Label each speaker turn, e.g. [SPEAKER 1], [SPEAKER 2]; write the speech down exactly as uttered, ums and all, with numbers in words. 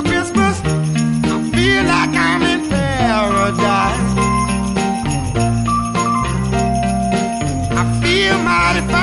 [SPEAKER 1] for Christmas, I feel like I'm in paradise. I feel mighty fine.